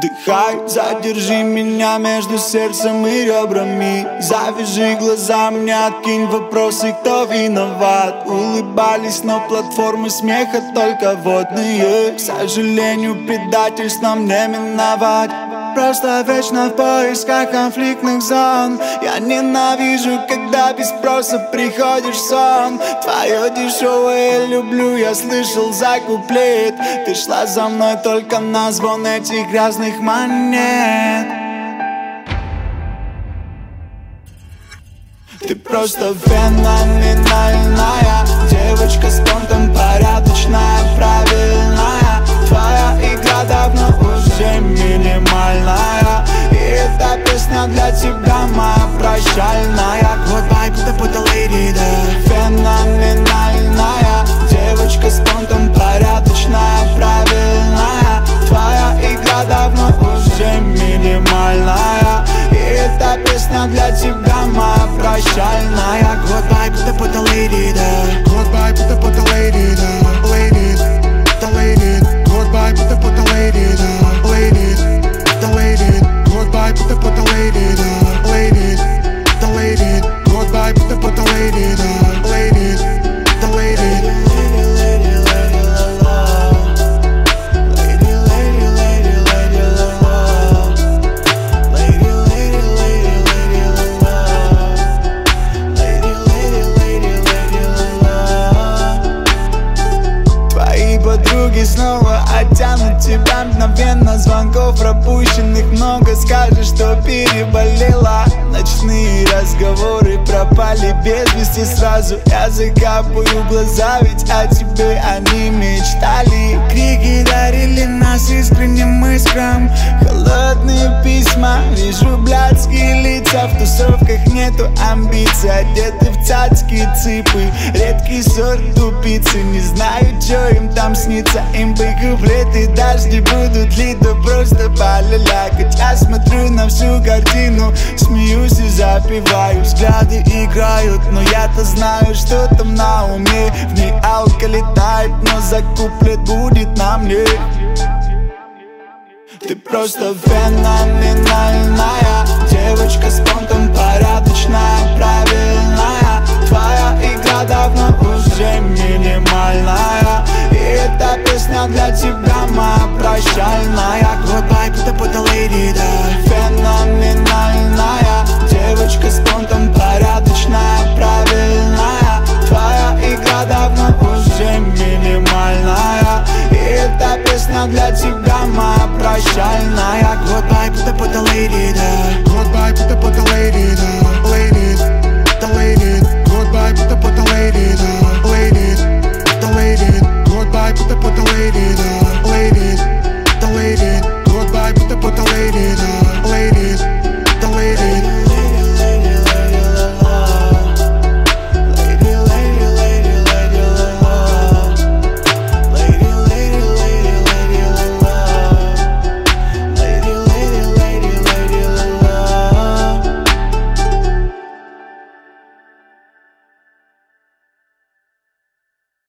Вдыхай, задержи меня между сердцем и ребрами. Завяжи глаза, мне откинь вопросы, кто виноват. Улыбались, но платформы смеха только водные. К сожалению, предательств нам не миновать. Просто вечно в поисках конфликтных зон. Я ненавижу, когда без спроса приходишь в сон. Твое дешевое люблю, я слышал за куплет. Ты шла за мной только на звон этих грязных монет. Ты просто феноменальная девочка с понтом, порядочная, правильная. Твоя игра давно уже минимальная, и эта песня для тебя моя прощальная. Goodbye, put the lady there. Феноменальная девочка с понтом, порядочная, правильная. Твоя игра давно уже минимальная, и эта песня для тебя моя прощальная. Goodbye, put the lady there. Goodbye, put the lady there. Lady, the lady. Goodbye, put the lady there. Lady, the lady. Goodbye, put the lady there. Lady, the lady. Goodbye, put the lady there. Lady, the lady. Подруги снова оттянут тебя мгновенно. Звонков пропущенных много, скажешь, что переболела. Ночные разговоры пропали без вести сразу. Я закапаю глаза, ведь о тебе они мечтали. Крики дарили нас искренним искрам. Холодные письма, вижу блядские лица. В тусовках нету амбиций, одеты в цацкие ципы. Редкий сорт тупицы, не знаю, чё им там снится. Им бы куплеты дожди будут лить, да просто полялякать. Я смотрю на всю картину, смеюсь и запиваю. Взгляды играют, но я-то знаю, что там на уме. В ней алка летает, но за куплет будет на мне. Ты просто феноменальная девочка с понтом, порядочная, правильная. Твоя игра давно уже минимальная, и эта песня для тебя моя прощальная. Goodbye, put the lady there. Феноменальная девочка с понтом, порядочная, правильная. Твоя игра давно уже минимальная, и эта песня для тебя моя прощальная. Goodbye, put the lady there. Goodbye, put the lady there.